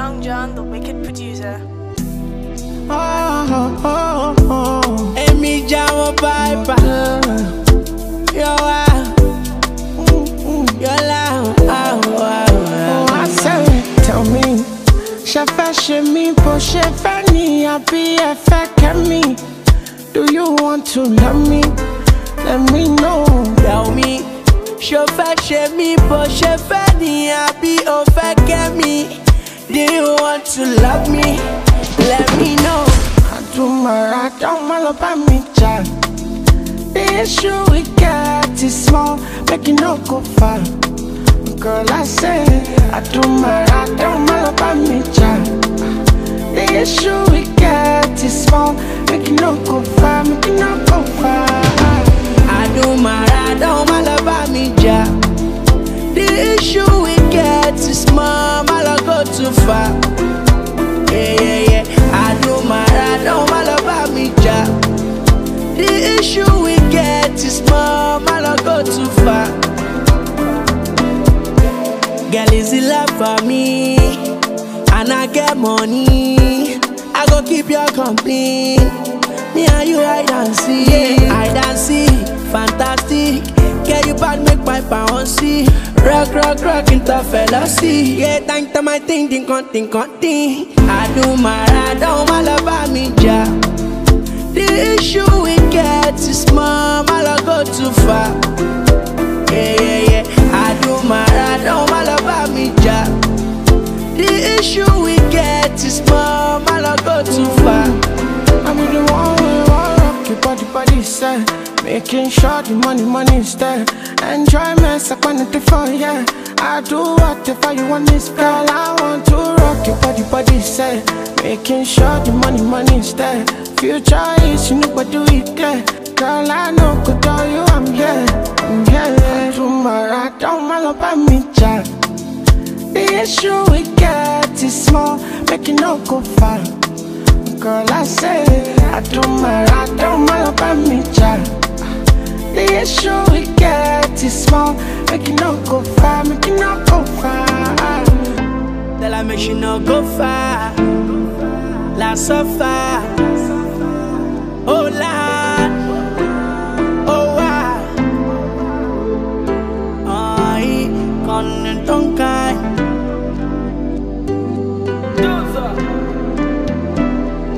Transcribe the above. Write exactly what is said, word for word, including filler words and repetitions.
Young John, the wicked producer. Oh, oh, oh, oh. Emi Jamo Piper. Yo, ah. Yo, la. Oh, oh, oh. I say, tell me. Shefa shemi po shefa ni abi efeke mi. Do you want to love me? Let me know. Tell me. Shefa shemi po shefa ni abi ofeke mi. Do you want to love me? Let me know. I do my right, don't mal about me, child. The issue we get is small, make it no go far. Girl, I say, I do my right, don't mal about me, child. The issue we get is small, make it no go far, make it no go far. I do my right, don't mal about me, child. The issue we get is small, I'll go too far. Yeah, yeah, yeah. I do my right, don't all about me, ja. The issue we get is small, I'll go too far. Girl, is it love for me? And I get money, I go keep your company. Me and you, I dance see, I dance see, fantastic. Get you bad, make my pound see. Rock, rock, rock into fallacy. Yeah, thank to my thing, think on, think on, think. I do my right, don't all about me, ja. The issue we get is small, I'll go too far. Yeah, yeah, yeah. I do my right, don't all about me, ja. The issue we get is small, I'll go too far. I'm in the one way, one rock, your body, body, say. Making sure the money, money is there. Enjoyment, I want it for yeah. I do whatever you want this girl. I want to rock your body, body, say. Making sure the money, money is there. Future is, you know what do it there. Girl, I know, could tell you I'm here, I'm here. I do my right, don't mal about me, child. The issue we get is small, make it no go far. Girl, I say, I do my right, don't mal about me, child. The issue we get is small, make it no go far, make it no go far. Tell her make she no go far, la so far. Oh, la